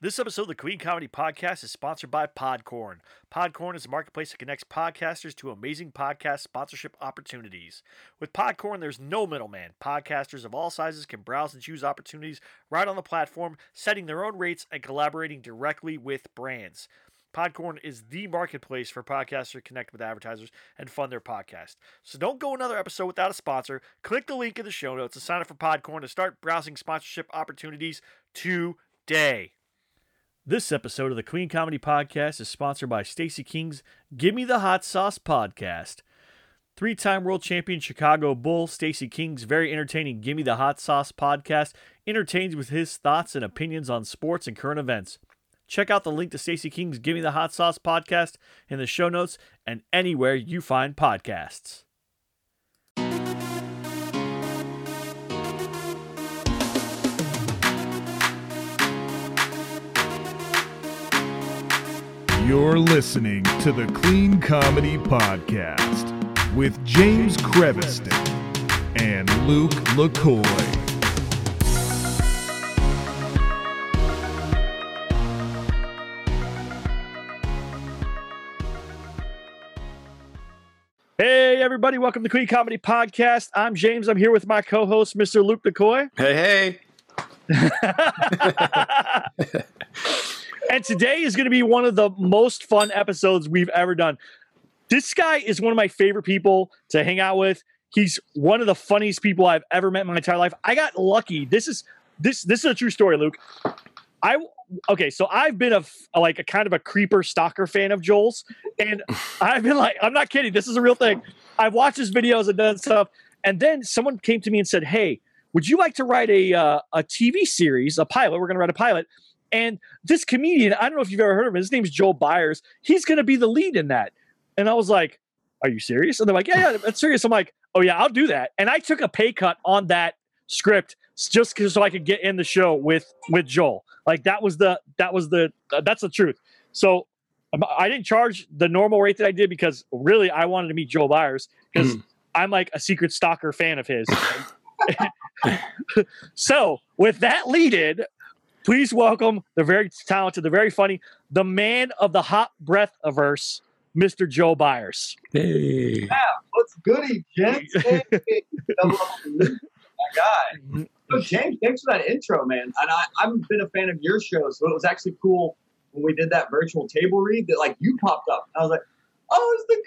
This episode of the Queen Comedy Podcast is sponsored by Podcorn. Podcorn is a marketplace that connects podcasters to amazing podcast sponsorship opportunities. With Podcorn, there's no middleman. Podcasters of all sizes can browse and choose opportunities right on the platform, setting their own rates and collaborating directly with brands. Podcorn is the marketplace for podcasters to connect with advertisers and fund their podcast. So don't go another episode without a sponsor. Click the link in the show notes to sign up for Podcorn to start browsing sponsorship opportunities today. This episode of the Queen Comedy Podcast is sponsored by Stacey King's Gimme the Hot Sauce podcast. Three-time world champion Chicago Bull Stacey King's very entertaining Gimme the Hot Sauce podcast entertains with his thoughts and opinions on sports and current events. Check out the link to Stacey King's Gimme the Hot Sauce podcast in the show notes and anywhere you find podcasts. You're listening to the Clean Comedy Podcast with James Creviston and Luke LaCoy. Hey, everybody. Welcome to the Queen Comedy Podcast. I'm James. I'm here with my co-host, Mr. Luke LaCoy. Hey. And today is going to be one of the most fun episodes we've ever done. This guy is one of my favorite people to hang out with. He's one of the funniest people I've ever met in my entire life. I got lucky. This is a true story, Luke. So I've been a kind of a creeper stalker fan of Joel's, and I've been like, I'm not kidding. This is a real thing. I've watched his videos and done stuff, and then someone came to me and said, "Hey, would you like to write a TV series, a pilot? We're going to write a pilot." And this comedian, I don't know if you've ever heard of him. His name's Joel Byers. He's going to be the lead in that. And I was like, "Are you serious?" And they're like, yeah, that's serious. I'm like, "Oh yeah, I'll do that." And I took a pay cut on that script just so I could get in the show with Joel. Like that's the truth. So I didn't charge the normal rate that I did because really I wanted to meet Joel Byers because I'm like a secret stalker fan of his. So with that lead-in, please welcome the very talented, the very funny, the man of the hot breath-averse, Mr. Joel Byers. Hey. Yeah, what's goody, gents? Hey, my guy. So James, thanks for that intro, man. And I've been a fan of your show, so it was actually cool when we did that virtual table read that like you popped up. And I was like, "Oh, it's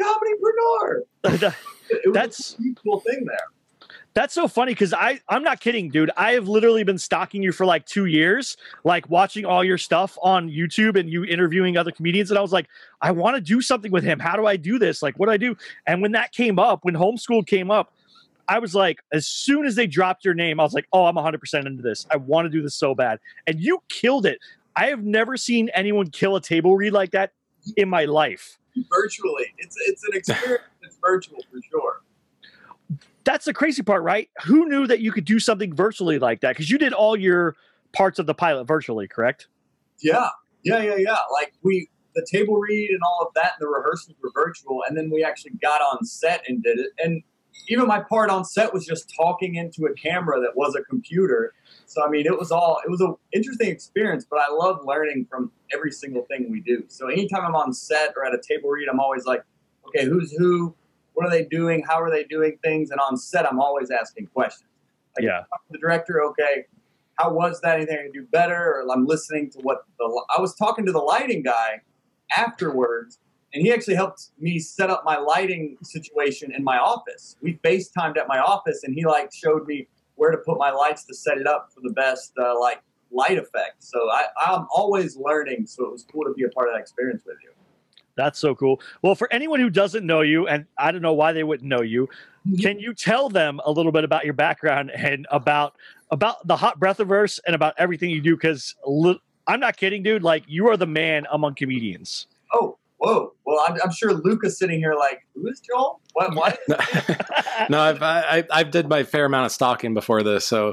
the comedypreneur." That's a pretty cool thing there. That's so funny because I'm not kidding, dude. I have literally been stalking you for like 2 years, like watching all your stuff on YouTube and you interviewing other comedians. And I was like, I want to do something with him. How do I do this? Like, what do I do? And when that came up, when Homeschooled came up, I was like, as soon as they dropped your name, I was like, oh, I'm 100% into this. I want to do this so bad. And you killed it. I have never seen anyone kill a table read like that in my life. Virtually. It's an experience that's virtual for sure. That's the crazy part, right? Who knew that you could do something virtually like that? Because you did all your parts of the pilot virtually, correct? Yeah. Like the table read and all of that, and the rehearsals were virtual, and then we actually got on set and did it. And even my part on set was just talking into a camera that was a computer. So, I mean, it was an interesting experience, but I love learning from every single thing we do. So anytime I'm on set or at a table read, I'm always like, okay, who's who? What are they doing? How are they doing things? And on set, I'm always asking questions. Like, yeah. Talk to the director, okay, how was that? Anything I can do better? Or I'm listening to I was talking to the lighting guy afterwards, and he actually helped me set up my lighting situation in my office. We FaceTimed at my office, and he showed me where to put my lights to set it up for the best light effect. So I'm always learning, so it was cool to be a part of that experience with you. That's so cool. Well, for anyone who doesn't know you, and I don't know why they wouldn't know you, can you tell them a little bit about your background and about the hot breath-averse and about everything you do? Because I'm not kidding, dude. Like, you are the man among comedians. Oh, whoa. Well, I'm sure Luca's sitting here like, who is Joel? What? No, I've did my fair amount of stalking before this. So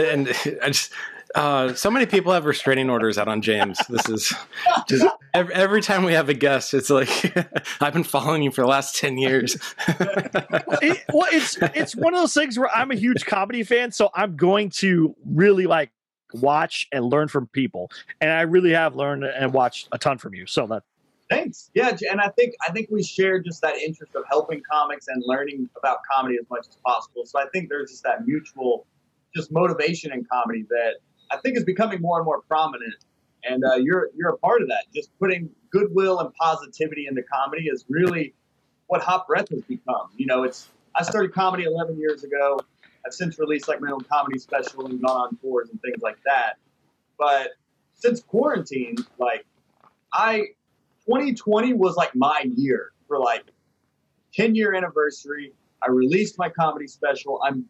many people have restraining orders out on James. This is just every time we have a guest, it's like, I've been following you for the last 10 years. It's one of those things where I'm a huge comedy fan, so I'm going to really watch and learn from people. And I really have learned and watched a ton from you. So that. Thanks. Yeah, and I think we share just that interest of helping comics and learning about comedy as much as possible. So I think there's just that mutual just motivation in comedy that I think is becoming more and more prominent. And you're a part of that. Just putting goodwill and positivity into comedy is really what Hot Breath has become. You know, I started comedy 11 years ago. I've since released like my own comedy special and gone on tours and things like that. But since quarantine, like 2020 was like my year for like 10-year anniversary. I released my comedy special. I'm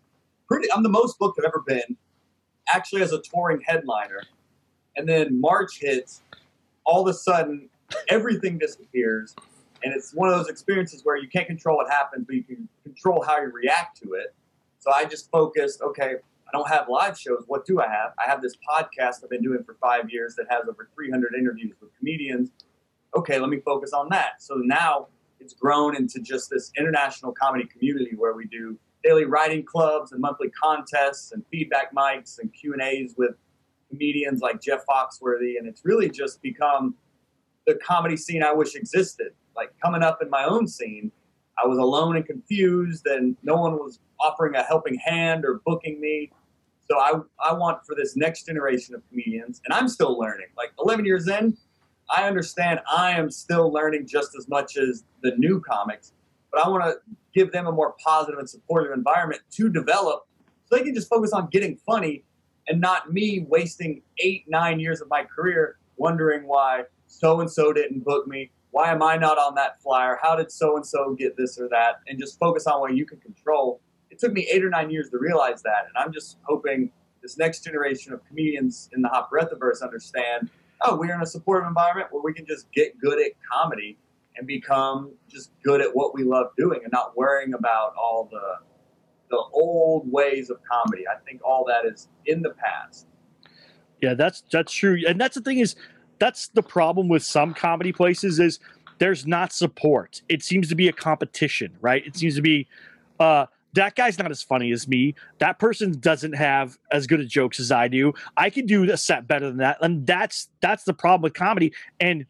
the most booked I've ever been, actually as a touring headliner. And then March hits, all of a sudden everything disappears. And it's one of those experiences where you can't control what happens, but you can control how you react to it. So I just focused, okay, I don't have live shows. What do I have? I have this podcast I've been doing for 5 years that has over 300 interviews with comedians. Okay, let me focus on that. So now it's grown into just this international comedy community where we do daily writing clubs and monthly contests and feedback mics and Q&As with comedians like Jeff Foxworthy. And it's really just become the comedy scene I wish existed. Like coming up in my own scene, I was alone and confused and no one was offering a helping hand or booking me. So I want for this next generation of comedians, and I'm still learning. Like 11 years in, I understand I am still learning just as much as the new comics, but I want to give them a more positive and supportive environment to develop so they can just focus on getting funny and not me wasting 8-9 years of my career wondering why so-and-so didn't book me. Why am I not on that flyer? How did so-and-so get this or that? And just focus on what you can control. It took me 8 or 9 years to realize that. And I'm just hoping this next generation of comedians in the Hot Breathiverse understand, oh, we're in a supportive environment where we can just get good at comedy and become just good at what we love doing and not worrying about all the old ways of comedy. I think all that is in the past. Yeah, that's true. And that's the thing is, that's the problem with some comedy places is there's not support. It seems to be a competition, right? It seems to be, that guy's not as funny as me. That person doesn't have as good of jokes as I do. I can do a set better than that. And that's the problem with comedy. And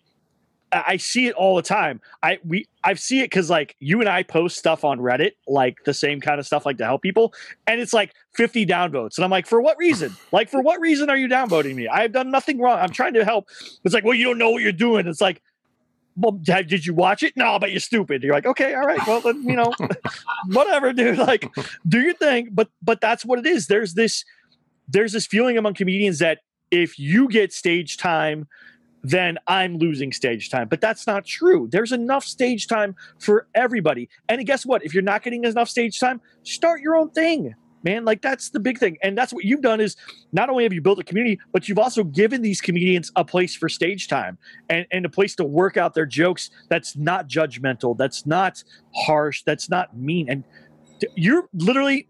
I see it all the time. I see it because like you and I post stuff on Reddit, like the same kind of stuff, like to help people, and it's like 50 downvotes, and I'm like, for what reason? Like, for what reason are you downvoting me? I've done nothing wrong. I'm trying to help. It's like, well, you don't know what you're doing. It's like, well, did you watch it? No, but you're stupid. You're like, okay, all right, well, then, you know, whatever, dude. Like, do your thing. But that's what it is. There's this feeling among comedians that if you get stage time, then I'm losing stage time. But that's not true. There's enough stage time for everybody. And guess what? If you're not getting enough stage time, start your own thing, man. Like, that's the big thing. And that's what you've done is not only have you built a community, but you've also given these comedians a place for stage time and a place to work out their jokes that's not judgmental, that's not harsh, that's not mean. And you're literally,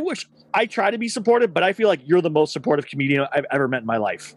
I try to be supportive, but I feel like you're the most supportive comedian I've ever met in my life.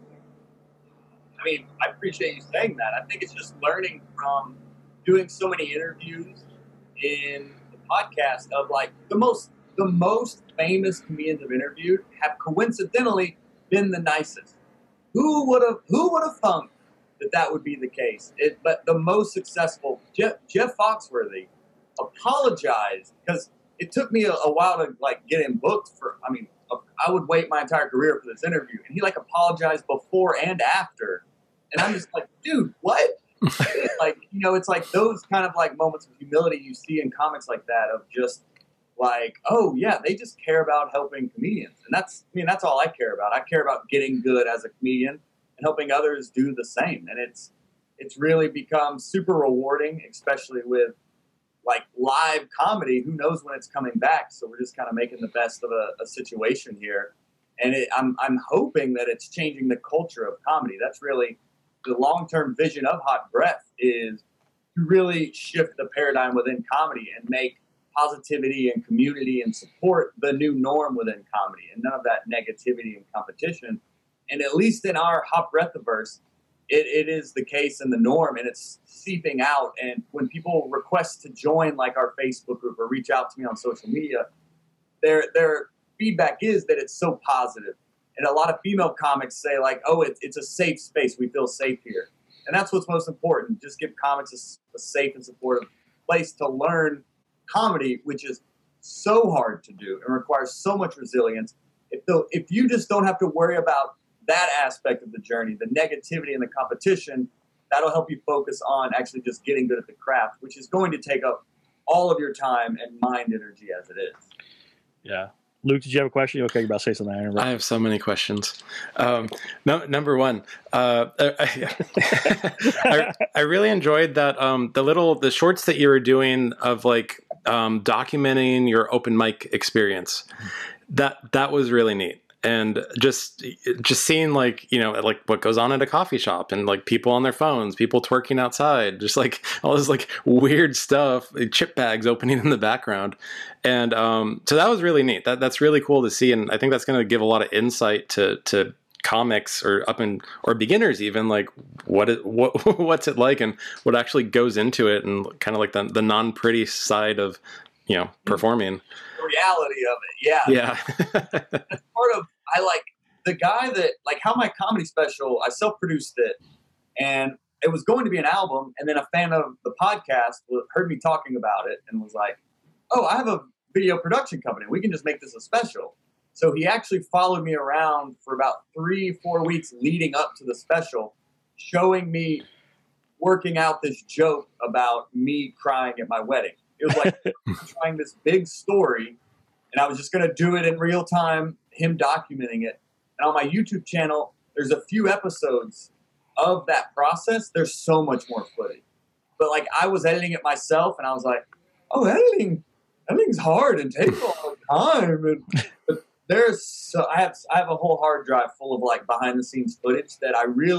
I mean, I appreciate you saying that. I think it's just learning from doing so many interviews in the podcast of like the most famous comedians I've interviewed have coincidentally been the nicest. Who would have thunk that would be the case? But the most successful, Jeff Foxworthy, apologized because it took me a while to like get him booked for. I mean, I would wait my entire career for this interview, and he like apologized before and after. And I'm just like, dude, what? Like, you know, it's like those kind of like moments of humility you see in comics like that of just like, oh yeah, they just care about helping comedians. And that's all I care about. I care about getting good as a comedian and helping others do the same. And it's really become super rewarding, especially with like live comedy. Who knows when it's coming back? So we're just kind of making the best of a situation here. And I'm hoping that it's changing the culture of comedy. That's really the long-term vision of Hot Breath, is to really shift the paradigm within comedy and make positivity and community and support the new norm within comedy and none of that negativity and competition. And at least in our Hot Breathiverse, it is the case in the norm, and it's seeping out. And when people request to join like our Facebook group or reach out to me on social media, their feedback is that it's so positive. And a lot of female comics say like, oh, it's a safe space. We feel safe here. And that's what's most important. Just give comics a safe and supportive place to learn comedy, which is so hard to do and requires so much resilience. If you just don't have to worry about that aspect of the journey, the negativity and the competition, that'll help you focus on actually just getting good at the craft, which is going to take up all of your time and mind energy as it is. Yeah. Luke, did you have a question? Okay, you're about to say something. I have so many questions. Number one, I really enjoyed that the shorts that you were doing of like documenting your open mic experience. That was really neat. And just seeing like, you know, like what goes on at a coffee shop and like people on their phones, people twerking outside, just like all this like weird stuff, chip bags opening in the background. And so that was really neat. That's really cool to see. And I think that's going to give a lot of insight to comics or beginners even, like what's it like and what actually goes into it, and kind of like the non-pretty side of, you know, performing. The reality of it. Yeah. That's part of, I like the guy that, like how my comedy special, I self-produced it and it was going to be an album. And then a fan of the podcast heard me talking about it and was like, oh, I have a video production company. We can just make this a special. So he actually followed me around for about 3-4 weeks leading up to the special, showing me working out this joke about me crying at my wedding. It was like trying this big story, and I was just going to do it in real time, him documenting it. And on my YouTube channel, there's a few episodes of that process. There's so much more footage. But like I was editing it myself, and I was like, oh, editing's hard and takes a long time. But I have a whole hard drive full of like behind the scenes footage that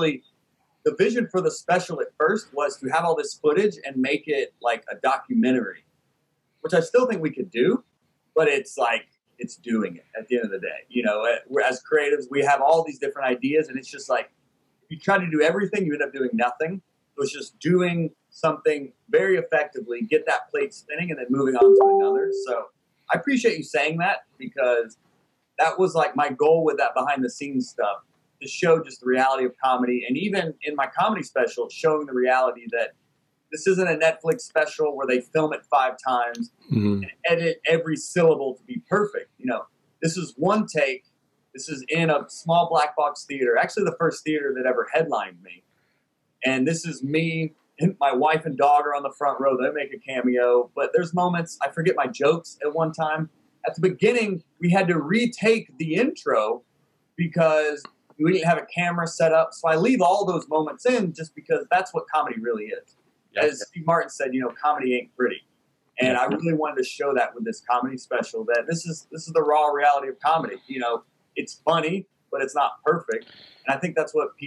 the vision for the special at first was to have all this footage and make it like a documentary, which I still think we could do, but it's like, it's doing it at the end of the day. You know, as creatives, we have all these different ideas, and it's just like, if you try to do everything, you end up doing nothing. So it's just doing something very effectively, get that plate spinning, and then moving on to another. So I appreciate you saying that, because that was like my goal with that behind the scenes stuff, to show just the reality of comedy. And even in my comedy special, showing the reality that this isn't a Netflix special where they film it 5 times and edit every syllable to be perfect. You know, this is one take. This is in a small black box theater, actually the first theater that ever headlined me. And this is me, and my wife and dog are on the front row. They make a cameo. But there's moments, I forget my jokes at one time. At the beginning, we had to retake the intro because we didn't have a camera set up. So I leave all those moments in just because that's what comedy really is. As Steve Martin said, you know, comedy ain't pretty. And I really wanted to show that with this comedy special, that this is the raw reality of comedy. You know, it's funny, but it's not perfect. And I think that's what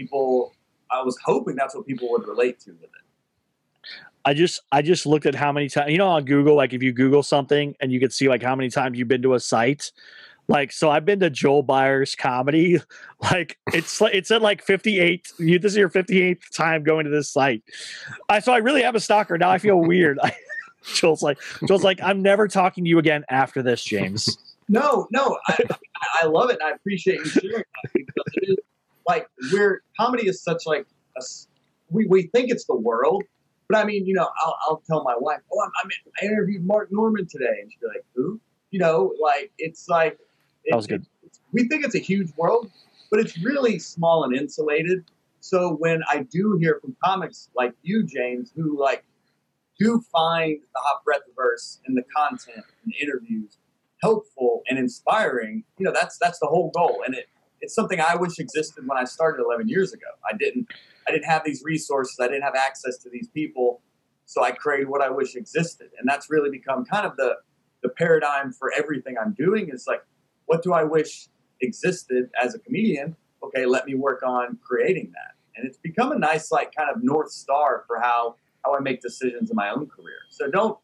I was hoping that's what people would relate to with it. I just looked at how many times, you know, on Google, like if you Google something and you could see like how many times you've been to a site. Like, so I've been to Joel Byers comedy. Like it's at like 58. This is your 58th time going to this site. So I really am a stalker. Now I feel weird. Joel's like, I'm never talking to you again after this, James. No, I love it. And I appreciate you sharing that, because it is like comedy is such like we think it's the world, but I mean, you know, I'll tell my wife, oh, I interviewed Mark Norman today, and she'd be like, who? You know, like it's like. That was good. We think it's a huge world, but it's really small and insulated. So when I do hear from comics like you, James, who like do find the Hot Breath-verse and the content and the interviews helpful and inspiring, you know, that's the whole goal. And it's something I wish existed when I started 11 years ago. I didn't have these resources. I didn't have access to these people. So I created what I wish existed. And that's really become kind of the paradigm for everything I'm doing. Is like, what do I wish existed as a comedian? Okay, let me work on creating that. And it's become a nice, like, kind of North Star for how I make decisions in my own career. So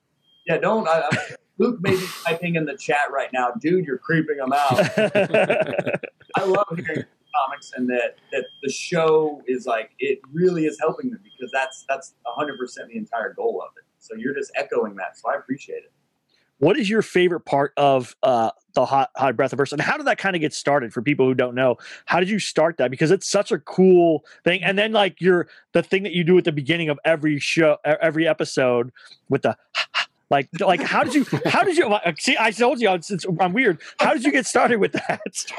Luke may be typing in the chat right now, dude, you're creeping him out. I love hearing comics, and that the show is like, it really is helping them, because that's 100% the entire goal of it. So you're just echoing that. So I appreciate it. what is your favorite part of the Hot Breathiverse, and how did that kind of get started for people who don't know? How did you start that? Because it's such a cool thing. And then like the thing that you do at the beginning of every show, every episode with the like how did you see? I told you I'm weird. How did you get started with that?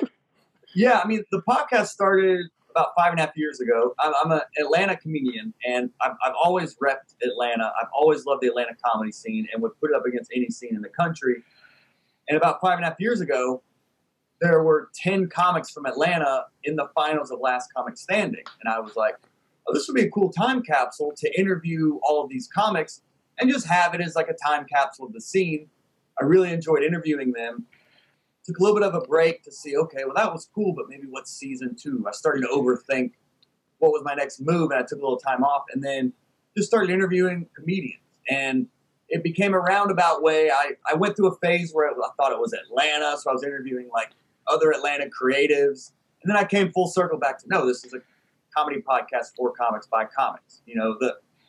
Yeah, I mean, the podcast started about 5.5 years ago. I'm an Atlanta comedian, and I've always repped Atlanta. I've always loved the Atlanta comedy scene and would put it up against any scene in the country. And about 5.5 years ago, there were 10 comics from Atlanta in the finals of Last Comic Standing. And I was like, oh, this would be a cool time capsule to interview all of these comics and just have it as like a time capsule of the scene. I really enjoyed interviewing them. Took a little bit of a break to see, okay, well, that was cool, but maybe what's season 2? I started to overthink what was my next move, and I took a little time off, and then just started interviewing comedians. And it became a roundabout way. I went through a phase where I thought it was Atlanta, so I was interviewing like other Atlanta creatives. And then I came full circle back to, no, this is a comedy podcast for comics by comics. You know,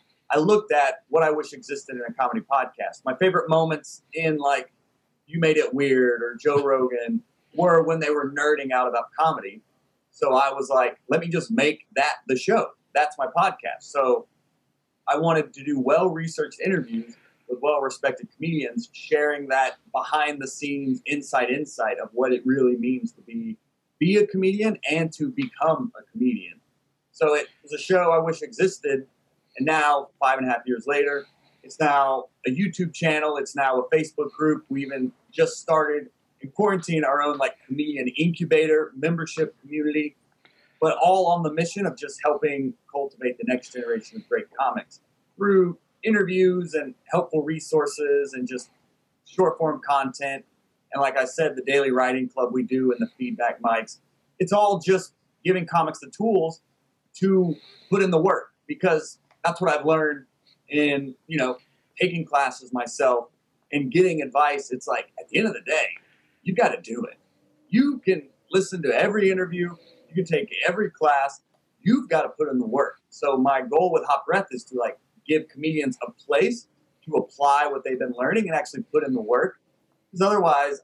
I looked at what I wish existed in a comedy podcast. My favorite moments in like You Made It Weird or Joe Rogan were when they were nerding out about comedy. So I was like, let me just make that the show. That's my podcast. So I wanted to do well-researched interviews with well-respected comedians, sharing that behind-the-scenes insight of what it really means to be a comedian and to become a comedian. So it was a show I wish existed, and now, 5.5 years later, it's now a YouTube channel. It's now a Facebook group. We even just started in quarantine our own like comedian incubator membership community, but all on the mission of just helping cultivate the next generation of great comics through interviews and helpful resources and just short form content. And like I said, the daily writing club we do and the feedback mics, it's all just giving comics the tools to put in the work, because that's what I've learned in, you know, taking classes myself and getting advice. It's like, at the end of the day, you got to do it. You can listen to every interview. You can take every class. You've got to put in the work. So my goal with Hot Breath is to like give comedians a place to apply what they've been learning and actually put in the work. Because otherwise,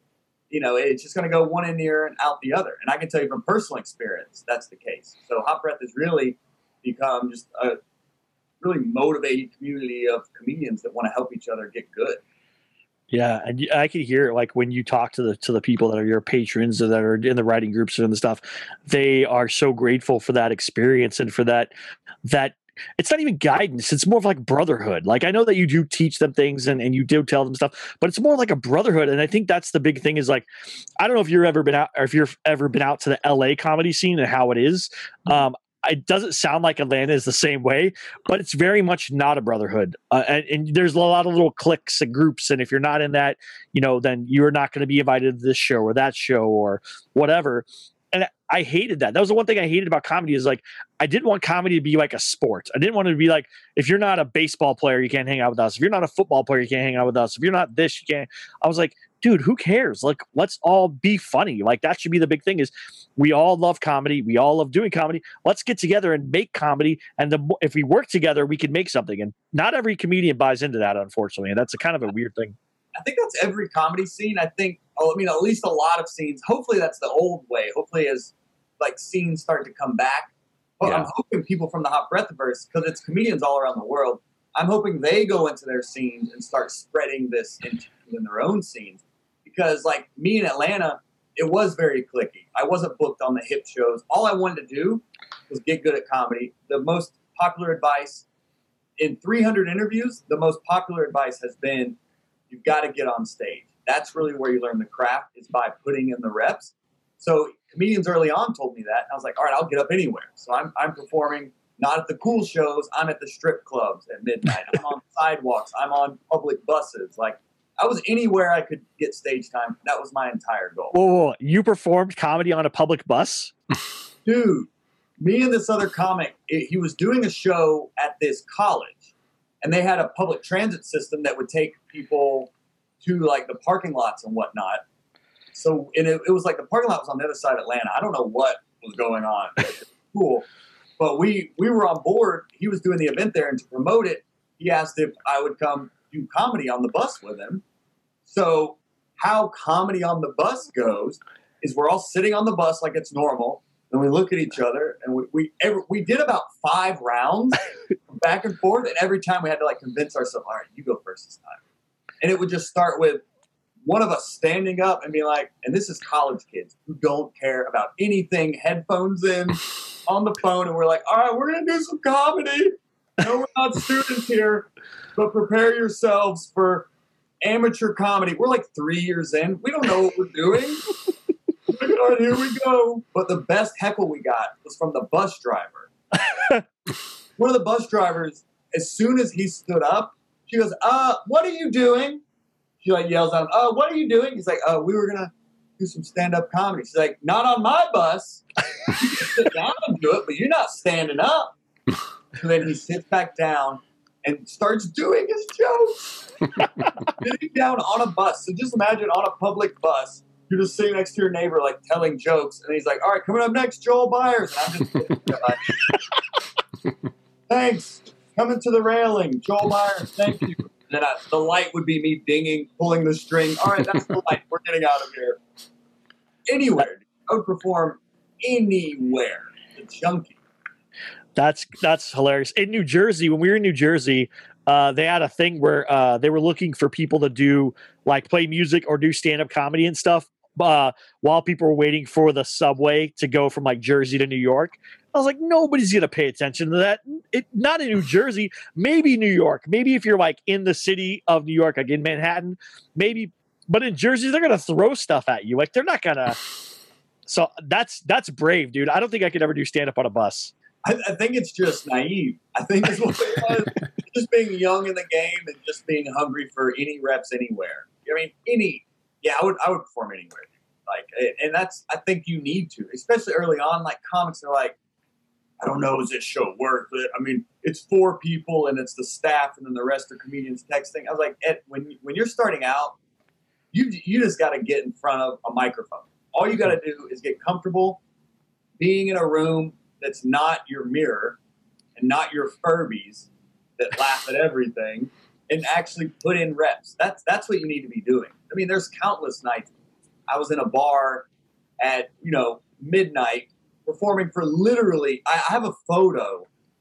it's just going to go one in ear and out the other. And I can tell you from personal experience, that's the case. So Hot Breath has really become just a really motivated community of comedians that want to help each other get good. Yeah, and I could hear like when you talk to the people that are your patrons or that are in the writing groups and the stuff, they are so grateful for that experience and for that it's not even guidance. It's more of like brotherhood. Like I know that you do teach them things and you do tell them stuff, but it's more like a brotherhood. And I think that's the big thing is like, I don't know if you've ever been out or if you've ever been out to the LA comedy scene and how it is. It doesn't sound like Atlanta is the same way, but it's very much not a brotherhood. And there's a lot of little cliques and groups. And if you're not in that, then you're not going to be invited to this show or that show or whatever. And I hated that. That was the one thing I hated about comedy is like, I didn't want comedy to be like a sport. I didn't want it to be like, if you're not a baseball player, you can't hang out with us. If you're not a football player, you can't hang out with us. If you're not this, you can't. I was like, dude, who cares? Like, let's all be funny. Like that should be the big thing is we all love comedy. We all love doing comedy. Let's get together and make comedy. And if we work together, we can make something. And not every comedian buys into that, unfortunately. And that's a kind of a weird thing. I think that's every comedy scene. At least a lot of scenes. Hopefully that's the old way. Hopefully as like scenes start to come back. But yeah. I'm hoping people from the Hot Breathiverse, because it's comedians all around the world, I'm hoping they go into their scenes and start spreading this in their own scenes. Because like me in Atlanta, it was very cliquey. I wasn't booked on the hip shows. All I wanted to do was get good at comedy. The most popular advice in 300 interviews, the most popular advice has been, you've got to get on stage. That's really where you learn the craft, is by putting in the reps. So comedians early on told me that. And I was like, all right, I'll get up anywhere. So I'm performing not at the cool shows. I'm at the strip clubs at midnight. I'm on sidewalks. I'm on public buses. Like I was anywhere I could get stage time. That was my entire goal. Whoa. You performed comedy on a public bus? Dude, me and this other comic, he was doing a show at this college. And they had a public transit system that would take people to like the parking lots and whatnot. So it was like the parking lot was on the other side of Atlanta. I don't know what was going on. It was cool. But we were on board. He was doing the event there, and to promote it, he asked if I would come do comedy on the bus with him. So how comedy on the bus goes is we're all sitting on the bus like it's normal, and we look at each other, and we did about 5 rounds back and forth, and every time we had to like convince ourselves, all right, you go first this time. And it would just start with one of us standing up and being like, and this is college kids who don't care about anything, headphones in, on the phone, and we're like, all right, we're going to do some comedy. No, we're not students here, but prepare yourselves for amateur comedy. We're like 3 years in. We don't know what we're doing. All right, here we go. But the best heckle we got was from the bus driver. One of the bus drivers, as soon as he stood up, she goes, what are you doing? She like yells out, what are you doing? He's like, we were going to do some stand-up comedy. She's like, not on my bus. You can sit down and do it, but you're not standing up. So then he sits back down and starts doing his jokes. Sitting down on a bus. So just imagine on a public bus, you're just sitting next to your neighbor, like telling jokes. And he's like, all right, coming up next, Joel Byers. And I'm just sitting there like, thanks. Coming to the railing, Joel Byers, thank you. And then the light would be me dinging, pulling the string. All right, that's the light. We're getting out of here. Anywhere. I would perform anywhere. The junkie. That's hilarious. In New Jersey, when we were in New Jersey, they had a thing where they were looking for people to do like play music or do stand-up comedy and stuff while people were waiting for the subway to go from like Jersey to New York. I was like, nobody's going to pay attention to that. Not in New Jersey, maybe New York. Maybe if you're like in the city of New York, like in Manhattan, maybe. But in Jersey, they're going to throw stuff at you. Like they're not going to. So that's brave, dude. I don't think I could ever do stand-up on a bus. I think it's just naive. I think it's what it was. Just being young in the game and just being hungry for any reps anywhere. I mean, I would perform anywhere. Like, and that's, I think you need to, especially early on. Like comics are like, I don't know, is this show worth it? I mean, it's 4 people and it's the staff and then the rest are comedians texting. I was like, Ed, when you're starting out, you just got to get in front of a microphone. All you got to do is get comfortable being in a room that's not your mirror and not your Furbies that laugh at everything, and actually put in reps. That's what you need to be doing. I mean, there's countless nights. I was in a bar at, midnight performing for literally, I have a photo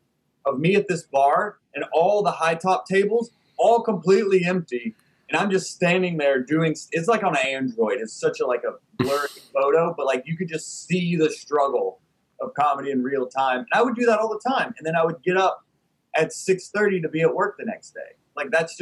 of me at this bar and all the high top tables, all completely empty. And I'm just standing there it's like on an Android. It's such a blurry photo, but like you could just see the struggle of comedy in real time. And I would do that all the time. And then I would get up at 6:30 to be at work the next day. Like that's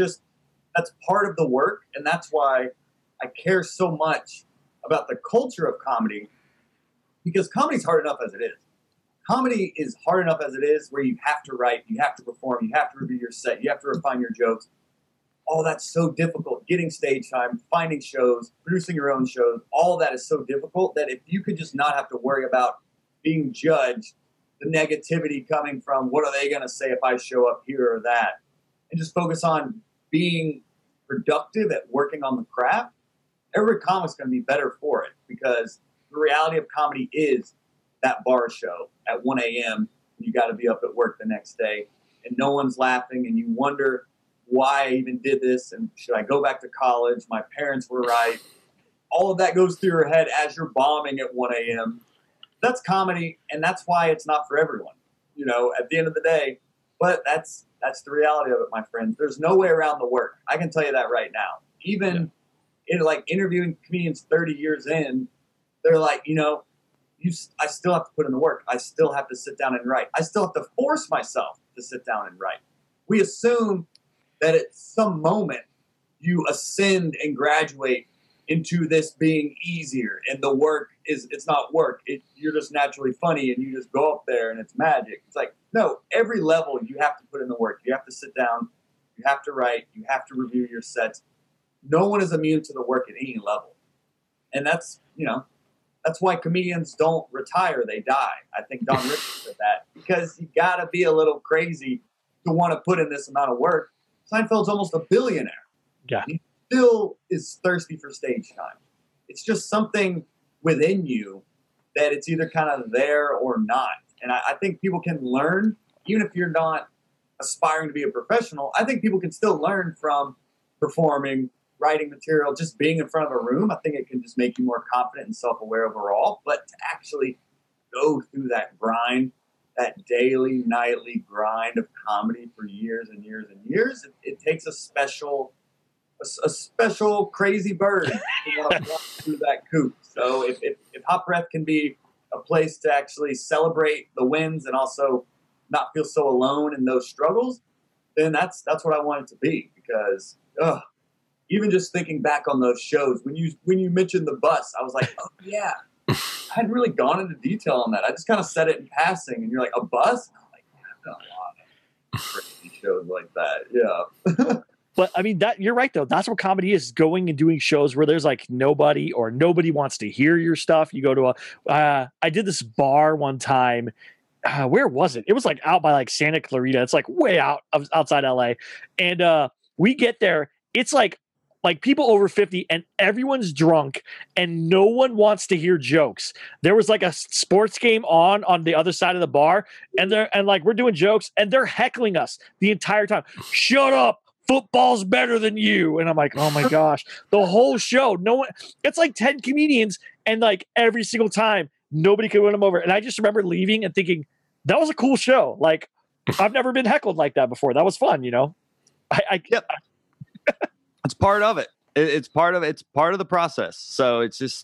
part of the work. And that's why I care so much about the culture of comedy, because comedy's hard enough as it is. Comedy is hard enough as it is, where you have to write, you have to perform, you have to review your set, you have to refine your jokes. All that's so difficult. Getting stage time, finding shows, producing your own shows, all that is so difficult that if you could just not have to worry about being judged, the negativity coming from what are they going to say if I show up here or that, and just focus on being productive at working on the craft, every comic's going to be better for it, because the reality of comedy is that bar show at 1 a.m. You got to be up at work the next day, and no one's laughing, and you wonder why I even did this, and should I go back to college? My parents were right. All of that goes through your head as you're bombing at 1 a.m. That's comedy, and that's why it's not for everyone, at the end of the day. But that's the reality of it, my friends. There's no way around the work. I can tell you that right now. Even in interviewing comedians 30 years in, they're like, I still have to put in the work. I still have to sit down and write. I still have to force myself to sit down and write. We assume that at some moment you ascend and graduate into this being easier, and the work it's not work. You're just naturally funny, and you just go up there and it's magic. It's like, no, every level you have to put in the work. You have to sit down, you have to write, you have to review your sets. No one is immune to the work at any level. And that's why comedians don't retire, they die. I think Don Rickles said that, because you gotta be a little crazy to want to put in this amount of work. Seinfeld's almost a billionaire. Yeah. He still is thirsty for stage time. It's just something within you that it's either kind of there or not. And I think people can learn, even if you're not aspiring to be a professional, I think people can still learn from performing, writing material, just being in front of a room, I think it can just make you more confident and self-aware overall. But to actually go through that grind, that daily, nightly grind of comedy for years and years and years, it takes a special crazy bird to want to walk through that coop. So if Hot Breath can be a place to actually celebrate the wins and also not feel so alone in those struggles, then that's what I want it to be. Because even just thinking back on those shows, when you mentioned the bus, I was like, oh yeah, I hadn't really gone into detail on that. I just kind of said it in passing, and you're like, a bus? And I'm like, yeah, I've done a lot of crazy shows like that. Yeah. But I mean, that you're right though. That's what comedy is, going and doing shows where there's like nobody wants to hear your stuff. You go to I did this bar one time. Where was it? It was like out by like Santa Clarita. It's like way outside LA. And we get there. It's like people over 50 and everyone's drunk and no one wants to hear jokes. There was like a sports game on the other side of the bar, and like we're doing jokes and they're heckling us the entire time. Shut up. Football's better than you. And I'm like, oh my gosh, the whole show, no one, it's like 10 comedians. And like every single time, nobody could win them over. And I just remember leaving and thinking, that was a cool show. Like, I've never been heckled like that before. That was fun, you know? Yep. It's part of it. It's part of the process. So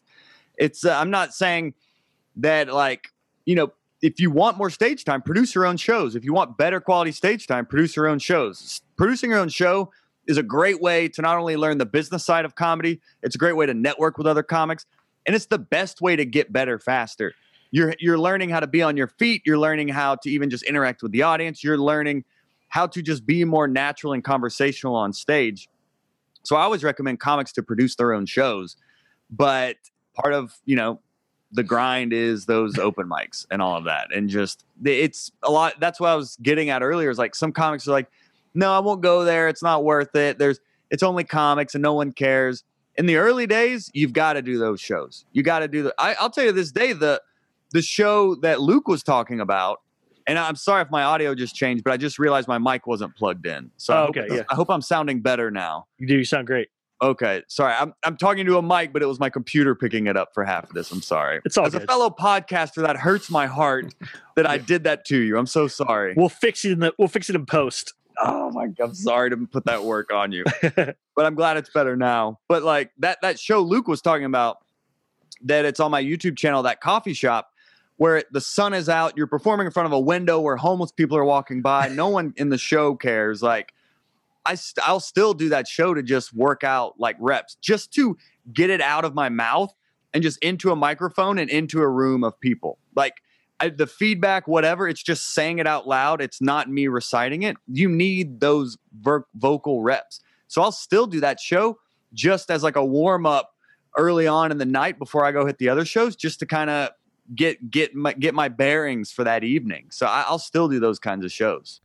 it's I'm not saying that, like, you know, if you want more stage time, produce your own shows. If you want better quality stage time, produce your own shows. Producing your own show is a great way to not only learn the business side of comedy, it's a great way to network with other comics, and it's the best way to get better faster. You're learning how to be on your feet. You're learning how to even just interact with the audience. You're learning how to just be more natural and conversational on stage. So I always recommend comics to produce their own shows, but part of, you know, the grind is those open mics and all of that. And just, it's a lot. That's what I was getting at earlier, is like some comics are like, no, I won't go there. It's not worth it. It's only comics and no one cares. In the early days, you've got to do those shows. You got to do I'll tell you this day, the show that Luke was talking about, and I'm sorry if my audio just changed, but I just realized my mic wasn't plugged in. So I hope I'm sounding better now. You do. You sound great. Okay, sorry. I'm talking to a mic, but it was my computer picking it up for half of this. I'm sorry. It's all As good. a fellow podcaster, that hurts my heart that I did that to you. I'm so sorry. We'll fix it in post. Oh my God, I'm sorry to put that work on you, but I'm glad it's better now. But like that show Luke was talking about, that it's on my YouTube channel, that coffee shop where the sun is out, you're performing in front of a window where homeless people are walking by. No one in the show cares. Like, I'll still do that show to just work out like reps, just to get it out of my mouth and just into a microphone and into a room of people. Like the feedback, whatever, it's just saying it out loud. It's not me reciting it. You need those vocal reps. So I'll still do that show just as like a warm up early on in the night before I go hit the other shows, just to kind of get my bearings for that evening. So I'll still do those kinds of shows.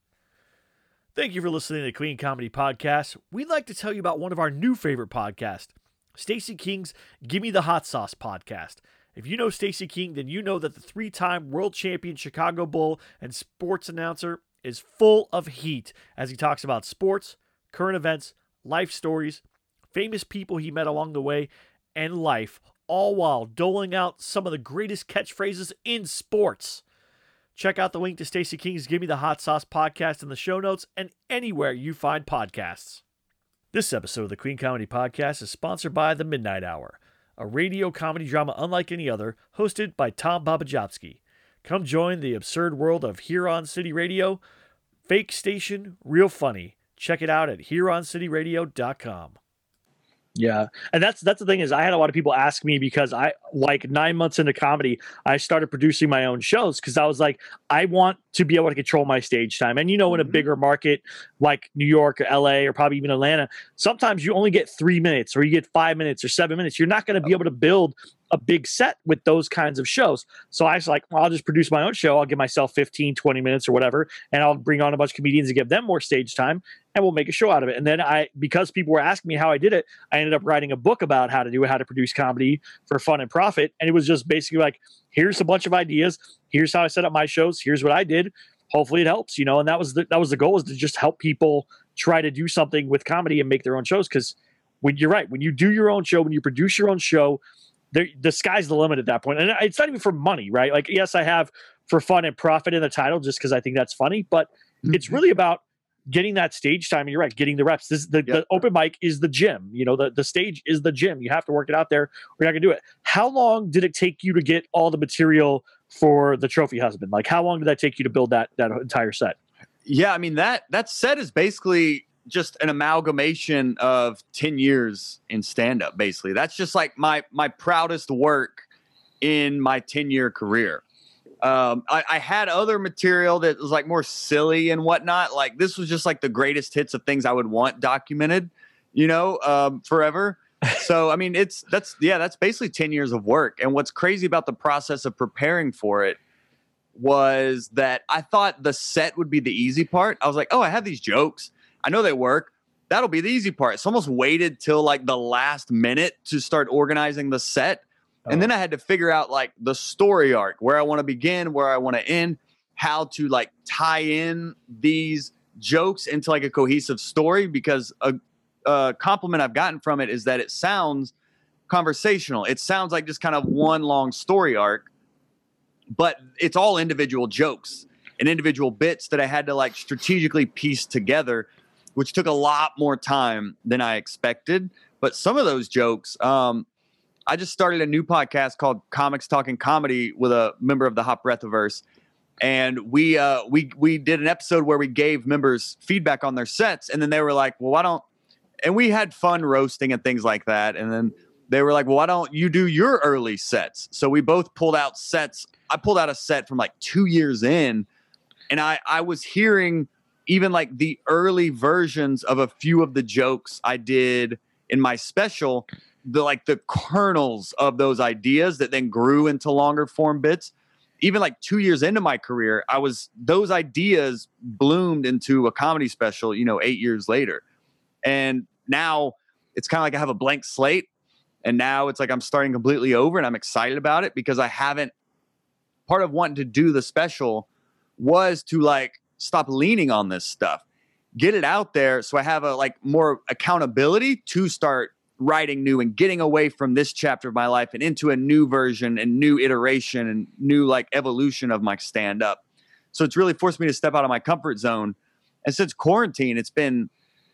Thank you for listening to the Clean Comedy Podcast. We'd like to tell you about one of our new favorite podcasts, Stacey King's Gimme the Hot Sauce podcast. If you know Stacey King, then you know that the 3-time world champion Chicago Bull and sports announcer is full of heat as he talks about sports, current events, life stories, famous people he met along the way, and life, all while doling out some of the greatest catchphrases in sports. Check out the link to Stacey King's Gimme the Hot Sauce podcast in the show notes and anywhere you find podcasts. This episode of the Clean Comedy Podcast is sponsored by The Midnight Hour, a radio comedy drama unlike any other, hosted by Tom Babajowski. Come join the absurd world of Huron City Radio. Fake station, real funny. Check it out at HuronCityRadio.com. Yeah. And that's the thing, is I had a lot of people ask me, because I, like 9 months into comedy, I started producing my own shows, because I was like, I want to be able to control my stage time. And, you know, in a bigger market like New York or LA or probably even Atlanta, sometimes you only get 3 minutes, or you get 5 minutes or 7 minutes. You're not going to be able to build a big set with those kinds of shows. So I was like, well, I'll just produce my own show. I'll give myself 15, 20 minutes or whatever, and I'll bring on a bunch of comedians and give them more stage time, and we'll make a show out of it. And then because people were asking me how I did it, I ended up writing a book about how to do it, how to produce comedy for fun and profit. And it was just basically like, here's a bunch of ideas. Here's how I set up my shows. Here's what I did. Hopefully it helps, you know? And that was the goal, was to just help people try to do something with comedy and make their own shows. Because when you're right, when you do your own show, when you produce your own show, the sky's the limit at that point. And it's not even for money, right? Like, yes, I have for fun and profit in the title just because I think that's funny, but it's really about getting that stage time. And you're right, getting the reps. The open mic is the gym. The stage is the gym. You have to work it out there, or you're not gonna do it. How long did it take you to get all the material for the Trophy Husband? Like, how long did that take you to build that entire set? Yeah, I mean, that set is basically just an amalgamation of 10 years in stand-up, basically. That's just like my proudest work in my 10-year career. I had other material that was like more silly and whatnot. Like, this was just like the greatest hits of things I would want documented, forever. So, I mean, that's basically 10 years of work. And what's crazy about the process of preparing for it was that I thought the set would be the easy part. I was like, oh, I have these jokes. I know they work. That'll be the easy part. So I almost waited till like the last minute to start organizing the set. And then I had to figure out like the story arc, where I want to begin, where I want to end, how to like tie in these jokes into like a cohesive story, because a compliment I've gotten from it is that it sounds conversational. It sounds like just kind of one long story arc, but it's all individual jokes and individual bits that I had to like strategically piece together, which took a lot more time than I expected. But some of those jokes, I just started a new podcast called Comics Talking Comedy with a member of the Hop Breathiverse. And we did an episode where we gave members feedback on their sets. And then they were like, well, why don't, and we had fun roasting and things like that. And then they were like, well, why don't you do your early sets? So we both pulled out sets. I pulled out a set from like 2 years in. And I was hearing even like the early versions of a few of the jokes I did in my special, the kernels of those ideas that then grew into longer form bits. Even like 2 years into my career, those ideas bloomed into a comedy special, 8 years later. And now it's kind of like I have a blank slate. And now it's like I'm starting completely over, and I'm excited about it because part of wanting to do the special was to like stop leaning on this stuff, get it out there. So I have a like more accountability to start writing new and getting away from this chapter of my life and into a new version and new iteration and new like evolution of my stand up. So it's really forced me to step out of my comfort zone. And since quarantine, it's been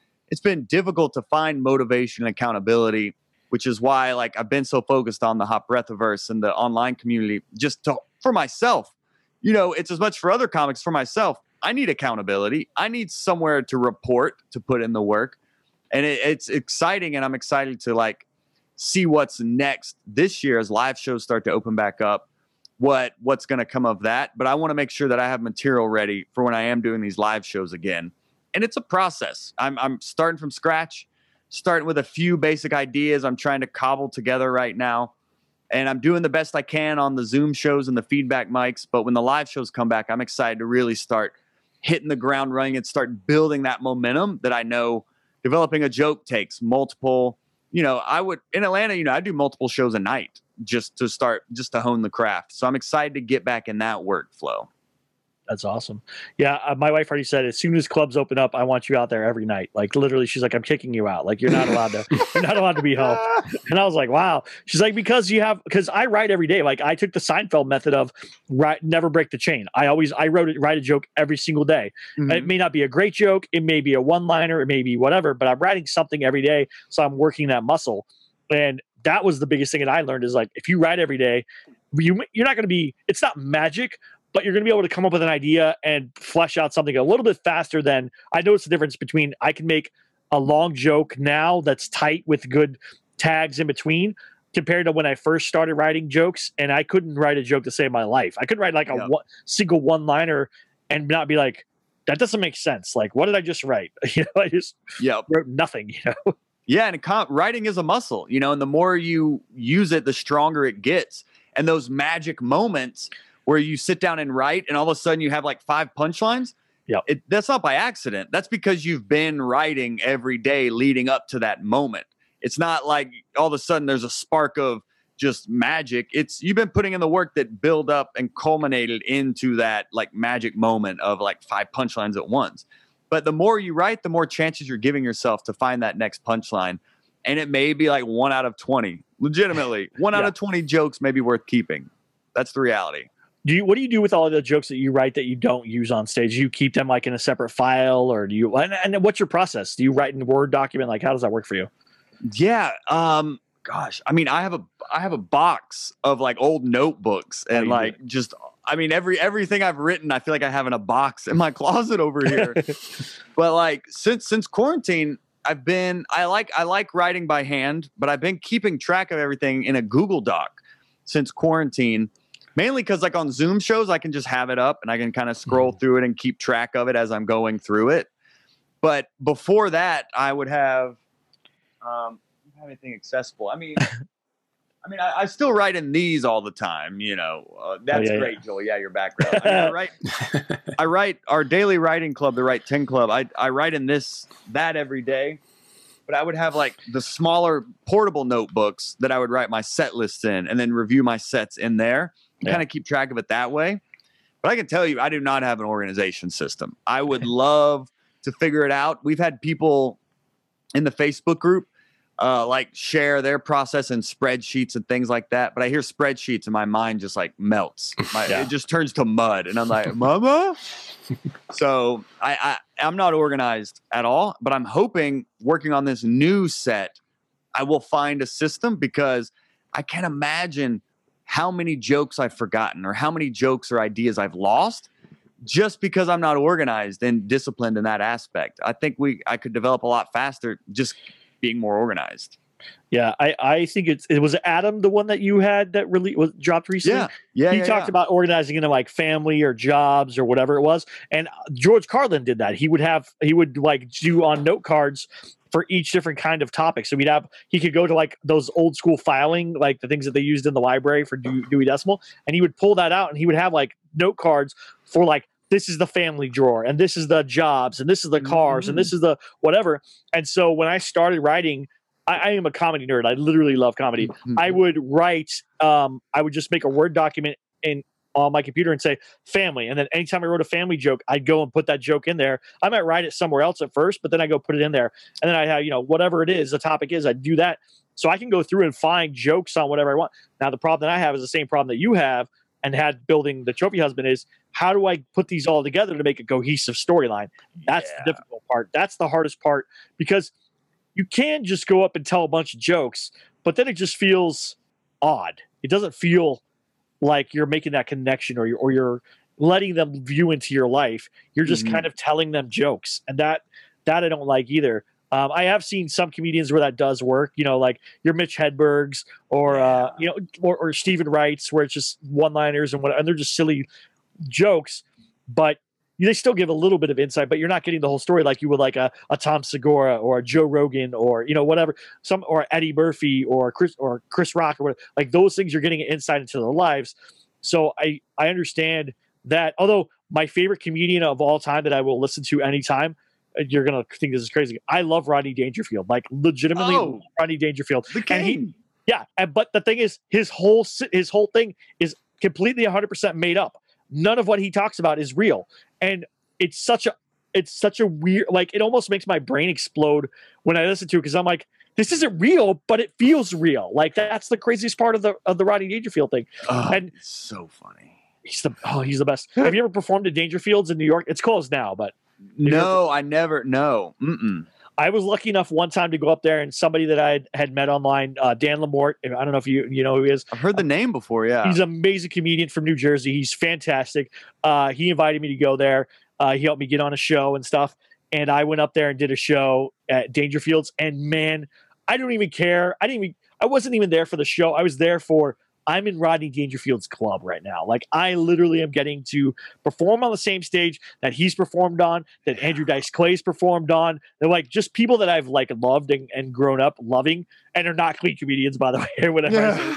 difficult to find motivation and accountability, which is why like I've been so focused on the Hop Breathiverse and the online community for myself. It's as much for other comics, for myself. I need accountability. I need somewhere to report, to put in the work. And it's exciting, and I'm excited to like see what's next this year as live shows start to open back up, what's going to come of that. But I want to make sure that I have material ready for when I am doing these live shows again. And it's a process. I'm starting from scratch, starting with a few basic ideas I'm trying to cobble together right now. And I'm doing the best I can on the Zoom shows and the feedback mics. But when the live shows come back, I'm excited to really start hitting the ground running and start building that momentum that I know developing a joke takes multiple. In Atlanta, I do multiple shows a night just to hone the craft. So I'm excited to get back in that workflow. That's awesome. Yeah, my wife already said as soon as clubs open up, I want you out there every night. Like literally, she's like, I'm kicking you out. Like you're not allowed to be home. And I was like, wow. She's like, because I write every day. Like I took the Seinfeld method of never break the chain. I write a joke every single day. Mm-hmm. It may not be a great joke. It may be a one-liner. It may be whatever. But I'm writing something every day, so I'm working that muscle. And that was the biggest thing that I learned is like if you write every day, you're not going to be. It's not magic. But you're going to be able to come up with an idea and flesh out something a little bit faster than I noticed the difference between I can make a long joke now that's tight with good tags in between compared to when I first started writing jokes and I couldn't write a joke to save my life. I couldn't write like a single one-liner and not be like, that doesn't make sense. Like, what did I just write? I just wrote nothing, Yeah, and writing is a muscle, and the more you use it, the stronger it gets. And those magic moments where you sit down and write and all of a sudden you have like 5 punchlines. Yeah, that's not by accident. That's because you've been writing every day leading up to that moment. It's not like all of a sudden there's a spark of just magic. You've been putting in the work that build up and culminated into that like magic moment of like 5 punchlines at once. But the more you write, the more chances you're giving yourself to find that next punchline. and it may be like 1 out of 20. Legitimately, 1 out of 20 jokes may be worth keeping. That's the reality. What do you do with all the jokes that you write that you don't use on stage? Do you keep them like in a separate file, or do you? And what's your process? Do you write in a Word document? Like, how does that work for you? Yeah. Gosh, I mean, I have a box of like old notebooks and like just, I mean, everything I've written, I feel like I have in a box in my closet over here. But like since quarantine, I like writing by hand, but I've been keeping track of everything in a Google Doc since quarantine, mainly because like on Zoom shows, I can just have it up and I can kind of scroll through it and keep track of it as I'm going through it. But before that, I would have, anything accessible. I mean, I still write in these all the time, you know. That's great, yeah. Joel. Yeah, your background. I write our daily writing club, the Write 10 Club. I write in that every day. But I would have like the smaller portable notebooks that I would write my set lists in and then review my sets in there and kind of keep track of it that way. But I can tell you, I do not have an organization system. I would love to figure it out. We've had people in the Facebook group like share their process in spreadsheets and things like that. But I hear spreadsheets and my mind just like melts. It just turns to mud. And I'm like, Mama? So I'm not organized at all, but I'm hoping working on this new set, I will find a system, because I can't imagine how many jokes I've forgotten or how many jokes or ideas I've lost just because I'm not organized and disciplined in that aspect. I think I could develop a lot faster just being more organized. Yeah, I think it was Adam, the one that you had that really was dropped recently. Yeah. He talked about organizing into like family or jobs or whatever it was. And George Carlin did that. He would like do on note cards for each different kind of topic. So he could go to like those old school filing, like the things that they used in the library for Dewey Decimal, and he would pull that out and he would have like note cards for like, this is the family drawer, and this is the jobs, and this is the cars, and this is the whatever. And so when I started writing, I am a comedy nerd. I literally love comedy. I would write, I would just make a Word document on my computer and say family. And then anytime I wrote a family joke, I'd go and put that joke in there. I might write it somewhere else at first, but then I go put it in there. And then I have, whatever it is, the topic is, I do that. So I can go through and find jokes on whatever I want. Now, the problem that I have is the same problem that you have and had building the Trophy Husband is, how do I put these all together to make a cohesive storyline? That's the difficult part. That's the hardest part, because you can just go up and tell a bunch of jokes, but then it just feels odd. It doesn't feel like you're making that connection or you're letting them view into your life. You're just kind of telling them jokes. And that I don't like either. I have seen some comedians where that does work, like your Mitch Hedbergs or Stephen Wrights, where it's just one-liners and they're just silly jokes, but they still give a little bit of insight, but you're not getting the whole story like you would like a Tom Segura or a Joe Rogan or whatever, or Eddie Murphy or Chris Rock or whatever. Like those things, you're getting insight into their lives. So I understand that. Although my favorite comedian of all time that I will listen to anytime, you're gonna think this is crazy, I love Rodney Dangerfield. Like legitimately, love Rodney Dangerfield. The king. But the thing is, his whole thing is completely 100% made up. None of what he talks about is real. And it's such a weird, like, it almost makes my brain explode when I listen to it, because I'm like, this isn't real, but it feels real. Like, that's the craziest part of the Rodney Dangerfield thing. And it's so funny. He's the best. Have you ever performed at Dangerfield's in New York? It's closed now, but no, I never. No. I was lucky enough one time to go up there, and somebody that I had met online, Dan Lamort, I don't know if you know who he is. I've heard the name before, yeah. He's an amazing comedian from New Jersey. He's fantastic. He invited me to go there. He helped me get on a show and stuff. And I went up there and did a show at Dangerfield's. And man, I don't even care. I wasn't even there for the show. I was there for, I'm in Rodney Dangerfield's club right now. Like, I literally am getting to perform on the same stage that he's performed on, that Andrew Dice Clay's performed on. They're like just people that I've like loved and grown up loving, and are not clean comedians, by the way, or whatever.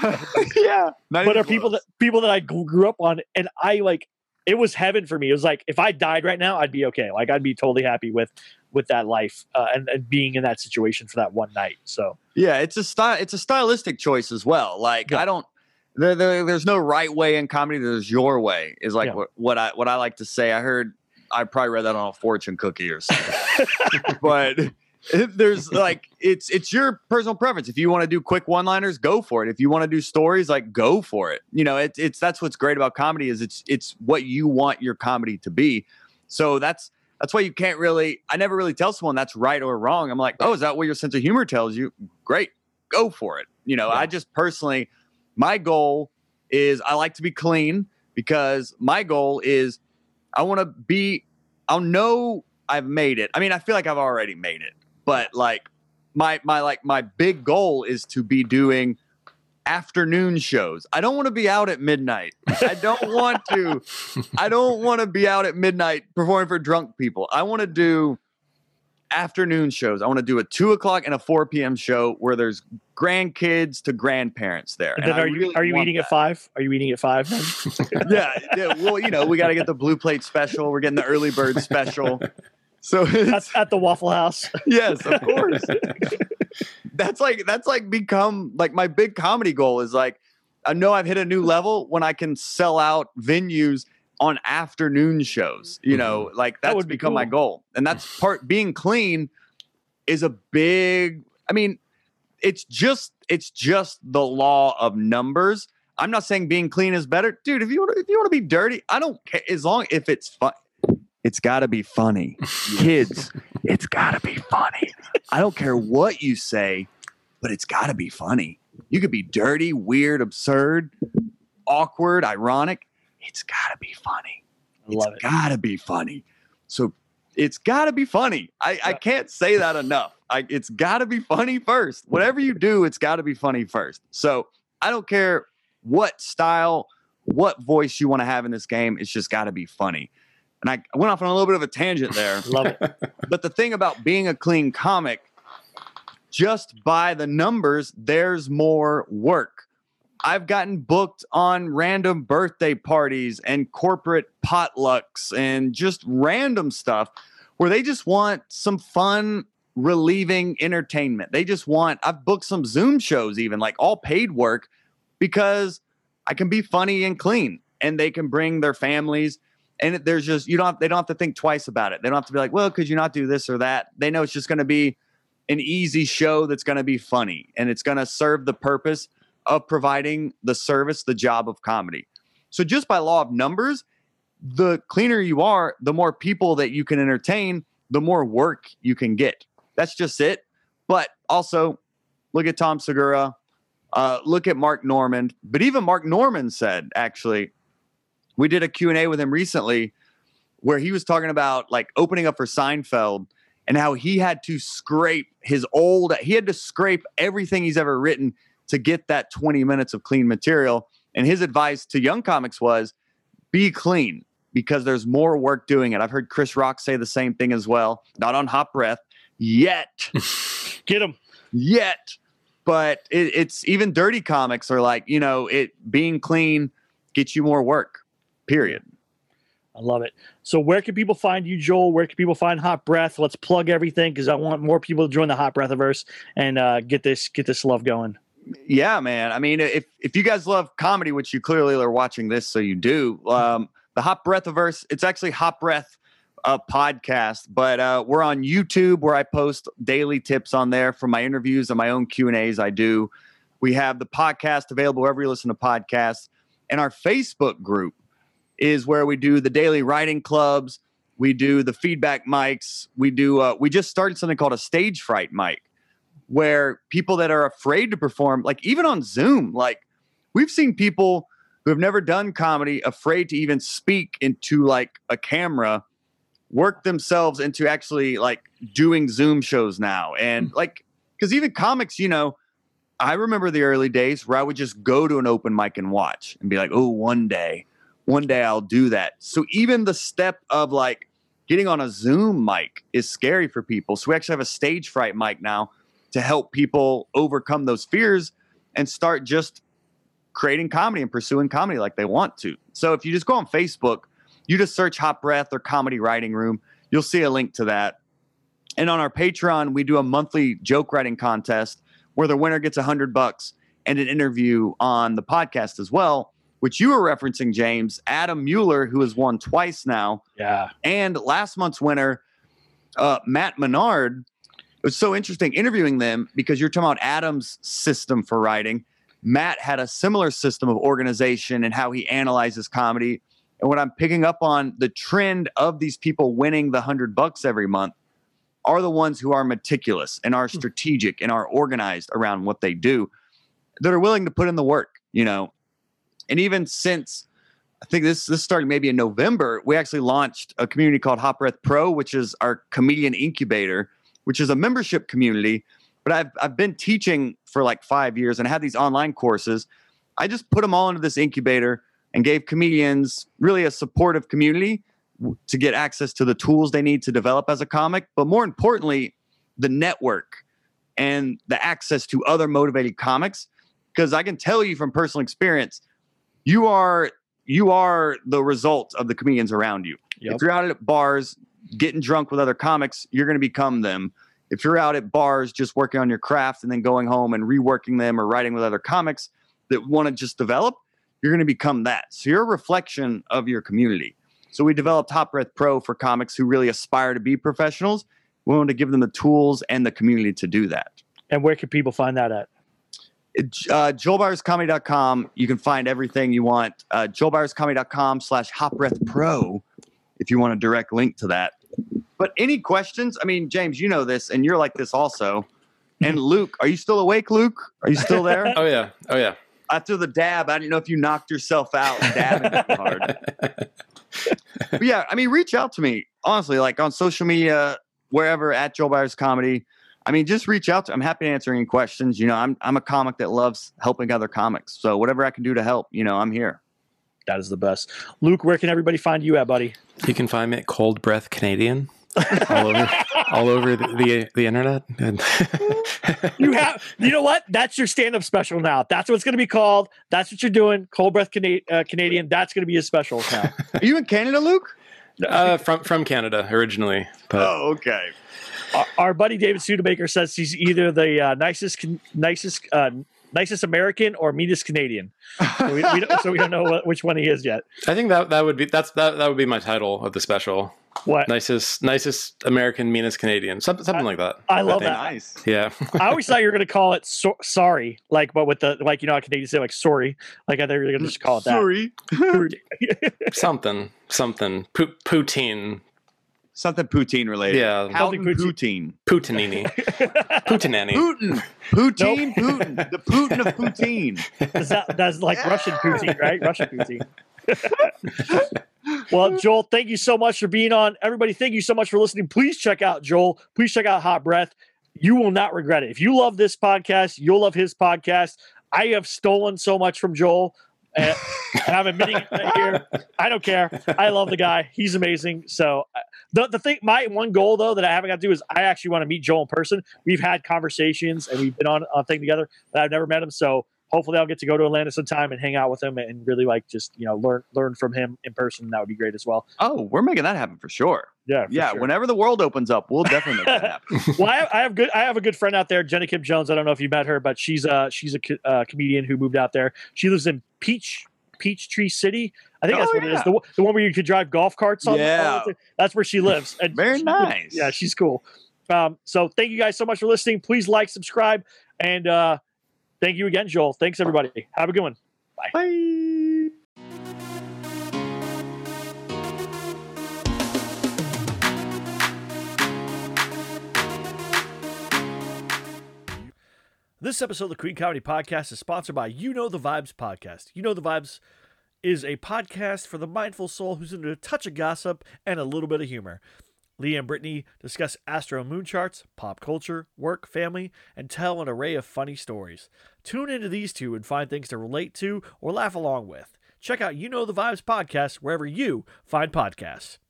Yeah. But are people that I grew up on, and I like, it was heaven for me. It was like, if I died right now, I'd be okay. Like, I'd be totally happy with that life and being in that situation for that one night. So yeah, it's a stylistic choice as well. Like, yeah. There's no right way in comedy. There's your way is like what I like to say. I probably read that on a fortune cookie or something. But There's like it's your personal preference. If you want to do quick one-liners, go for it. If you want to do stories, like go for it. You know, it's that's what's great about comedy is it's what you want your comedy to be. So that's why you can't really. I never really tell someone that's right or wrong. I'm like, oh, is that what your sense of humor tells you? Great, go for it. You know, I just personally, my goal is I like to be clean because my goal is I want to be. I'll know I've made it. I mean, I feel like I've already made it. But like my big goal is to be doing afternoon shows. I don't want to be out at midnight. I don't want to be out at midnight performing for drunk people. I want to do afternoon shows. I want to do a 2:00 and a 4 p.m. show where there's grandkids to grandparents there. And then are you eating at 5? Are you eating at 5? yeah. Well, you know, we got to get the blue plate special. We're getting the early bird special. So it's at the Waffle House. Yes, of course. That's like become like my big comedy goal is like, I know I've hit a new level when I can sell out venues on afternoon shows, you know, like that would become my goal. And that's being clean is a big, I mean, it's just the law of numbers. I'm not saying being clean is better. Dude, if you want to be dirty, I don't care as long if it's fun. It's got to be funny. Kids, it's got to be funny. I don't care what you say, but it's got to be funny. You could be dirty, weird, absurd, awkward, ironic. It's got to be funny. It's got to be funny. So it's got to be funny. I can't say that enough. It's got to be funny first. Whatever you do, it's got to be funny first. So I don't care what style, what voice you want to have in this game. It's just got to be funny. And I went off on a little bit of a tangent there. Love it. But the thing about being a clean comic, just by the numbers, there's more work. I've gotten booked on random birthday parties and corporate potlucks and just random stuff where they just want some fun, relieving entertainment. I've booked some Zoom shows even, like all paid work, because I can be funny and clean and they can bring their families. And there's just, they don't have to think twice about it. They don't have to be like, well, could you not do this or that? They know it's just going to be an easy show that's going to be funny. And it's going to serve the purpose of providing the service, the job of comedy. So just by law of numbers, the cleaner you are, the more people that you can entertain, the more work you can get. That's just it. But also, look at Tom Segura. Look at Mark Normand. But even Mark Normand said, actually, we did a Q&A with him recently where he was talking about like opening up for Seinfeld and how he had to scrape everything he's ever written to get that 20 minutes of clean material. And his advice to young comics was be clean because there's more work doing it. I've heard Chris Rock say the same thing as well. Not on Hot Breath yet. Get him. Yet. But it's even dirty comics are like, you know, being clean gets you more work. Period. I love it. So where can people find you, Joel? Where can people find Hot Breath? Let's plug everything because I want more people to join the Hot Breathiverse and get this love going. Yeah, man. I mean, if you guys love comedy, which you clearly are watching this, so you do, the Hot Breathiverse, it's actually Hot Breath podcast, but we're on YouTube where I post daily tips on there from my interviews and my own Q&As I do. We have the podcast available wherever you listen to podcasts. And our Facebook group is where we do the daily writing clubs. We do the feedback mics. We just started something called a stage fright mic where people that are afraid to perform, like even on Zoom, like we've seen people who have never done comedy afraid to even speak into like a camera, work themselves into actually like doing Zoom shows now. And like, because even comics, you know, I remember the early days where I would just go to an open mic and watch and be like, oh, one day I'll do that. So even the step of like getting on a Zoom mic is scary for people. So we actually have a stage fright mic now to help people overcome those fears and start just creating comedy and pursuing comedy like they want to. So if you just go on Facebook, you just search Hot Breath or Comedy Writing Room, you'll see a link to that. And on our Patreon, we do a monthly joke writing contest where the winner gets $100 and an interview on the podcast as well, which you were referencing, James, Adam Mueller, who has won twice now. Yeah. And last month's winner, Matt Menard, was so interesting interviewing them because you're talking about Adam's system for writing. Matt had a similar system of organization and how he analyzes comedy. And what I'm picking up on, the trend of these people winning the $100 every month are the ones who are meticulous and are strategic and are organized around what they do, that are willing to put in the work, And even since, I think this started maybe in November, we actually launched a community called Hot Breath Pro, which is our comedian incubator, which is a membership community. But I've been teaching for like 5 years and had these online courses. I just put them all into this incubator and gave comedians really a supportive community to get access to the tools they need to develop as a comic. But more importantly, the network and the access to other motivated comics. Because I can tell you from personal experience, you are the result of the comedians around you. Yep. If you're out at bars getting drunk with other comics, you're going to become them. If you're out at bars just working on your craft and then going home and reworking them or writing with other comics that want to just develop, you're going to become that. So you're a reflection of your community. So we developed Hot Breath Pro for comics who really aspire to be professionals. We wanted to give them the tools and the community to do that. And where can people find that at? JoelByersComedy.com. You can find everything you want. JoelByersComedy.com/HotBreathPro if you want a direct link to that. But any questions? I mean, James, you know this, and you're like this also. And Luke, are you still awake, Luke? Are you still there? Oh, yeah. After the dab, I didn't know if you knocked yourself out dabbing hard. But yeah, I mean, reach out to me. Honestly, like on social media, wherever, at Joel Byers Comedy. I mean, just reach out. I'm happy to answer any questions. I'm a comic that loves helping other comics. So whatever I can do to help, I'm here. That is the best. Luke, where can everybody find you at, buddy? You can find me at Cold Breath Canadian all over the internet. You know what? That's your stand-up special now. That's what it's going to be called. That's what you're doing. Cold Breath Canadian. That's going to be a special now. Are you in Canada, Luke? From Canada originally. But oh, okay. Our buddy David Studebaker says he's either the nicest American or meanest Canadian. So we don't know which one he is yet. I think that would be my title of the special. What? Nicest American, meanest Canadian, something like that. I love that. Nice. Yeah. I always thought you were going to call it sorry, but with the how Canadians say sorry. I thought you were going to just call it that. Sorry. something poutine. Something poutine related. Yeah. Something poutine. Poutinini. Poutinani. Putin. Poutine. Putin. The Putin of poutine. That's like Russian poutine, right? Russian poutine. Well, Joel, thank you so much for being on. Everybody, thank you so much for listening. Please check out Joel. Please check out Hot Breath. You will not regret it. If you love this podcast, you'll love his podcast. I have stolen so much from Joel. And I'm admitting it right here. I don't care. I love the guy. He's amazing. So the thing, my one goal though that I haven't got to do is I actually want to meet Joel in person. We've had conversations and we've been on a thing together, but I've never met him. So hopefully I'll get to go to Atlanta sometime and hang out with him and really learn from him in person. That would be great as well. Oh, we're making that happen for sure. Yeah. Sure. Whenever the world opens up, we'll definitely make that happen. Well, I have a good friend out there, Jenna Kim Jones. I don't know if you met her, but she's a comedian who moved out there. She lives in Peachtree City. I think that's what it is. The one where you could drive golf carts on. Yeah. That's where she lives. And very nice. Yeah, she's cool. So thank you guys so much for listening. Please like, subscribe, and thank you again, Joel. Thanks, everybody. Have a good one. Bye. Bye. This episode of the Queen Comedy Podcast is sponsored by You Know the Vibes Podcast. You Know the Vibes is a podcast for the mindful soul who's into a touch of gossip and a little bit of humor. Leah and Brittany discuss astro and moon charts, pop culture, work, family, and tell an array of funny stories. Tune into these two and find things to relate to or laugh along with. Check out You Know the Vibes Podcast wherever you find podcasts.